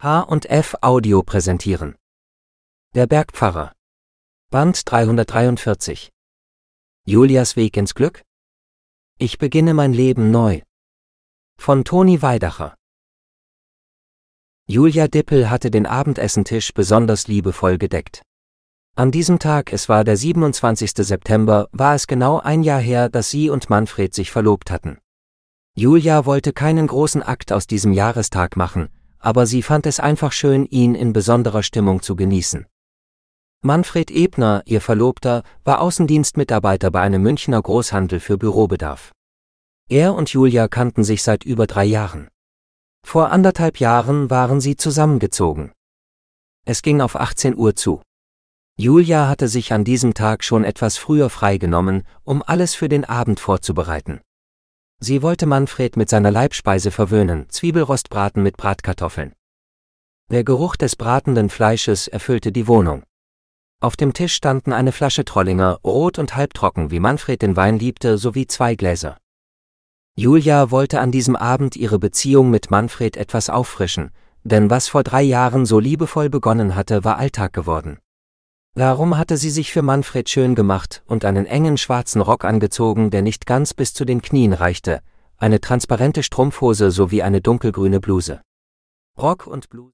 H&F Audio präsentieren. Der Bergpfarrer. Band 343. Julias Weg ins Glück? Ich beginne mein Leben neu. Von Toni Weidacher. Julia Dippel hatte den Abendessentisch besonders liebevoll gedeckt. An diesem Tag, es war der 27. September, war es genau ein Jahr her, dass sie und Manfred sich verlobt hatten. Julia wollte keinen großen Akt aus diesem Jahrestag machen, aber sie fand es einfach schön, ihn in besonderer Stimmung zu genießen. Manfred Ebner, ihr Verlobter, war Außendienstmitarbeiter bei einem Münchner Großhandel für Bürobedarf. Er und Julia kannten sich seit über 3 Jahren. Vor 1,5 Jahren waren sie zusammengezogen. Es ging auf 18 Uhr zu. Julia hatte sich an diesem Tag schon etwas früher freigenommen, um alles für den Abend vorzubereiten. Sie wollte Manfred mit seiner Leibspeise verwöhnen, Zwiebelrostbraten mit Bratkartoffeln. Der Geruch des bratenden Fleisches erfüllte die Wohnung. Auf dem Tisch standen eine Flasche Trollinger, rot und halbtrocken, wie Manfred den Wein liebte, sowie 2 Gläser. Julia wollte an diesem Abend ihre Beziehung mit Manfred etwas auffrischen, denn was vor 3 Jahren so liebevoll begonnen hatte, war Alltag geworden. Darum hatte sie sich für Manfred schön gemacht und einen engen schwarzen Rock angezogen, der nicht ganz bis zu den Knien reichte, eine transparente Strumpfhose sowie eine dunkelgrüne Bluse. Rock und Bluse.